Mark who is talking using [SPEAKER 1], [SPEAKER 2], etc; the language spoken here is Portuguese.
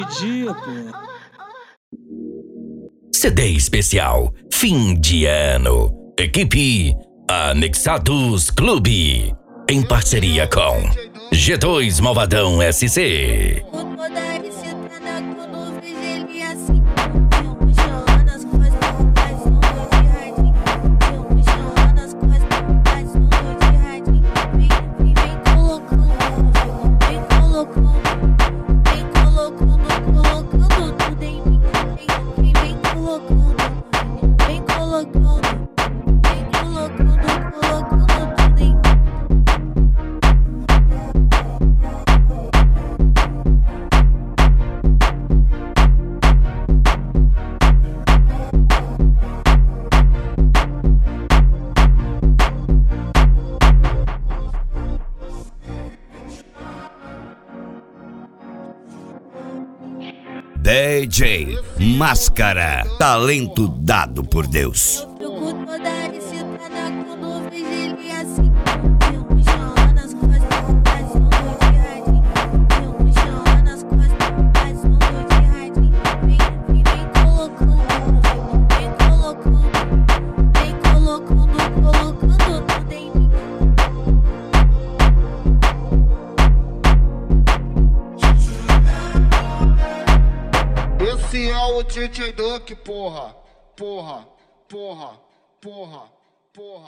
[SPEAKER 1] dia, pô.
[SPEAKER 2] CD especial fim de ano. Equipe Anexados Clube. Em parceria com G2 Malvadão SC. DJ Máscara, talento dado por Deus.
[SPEAKER 3] Esse é o DJ Duck, porra, porra, porra, porra, porra.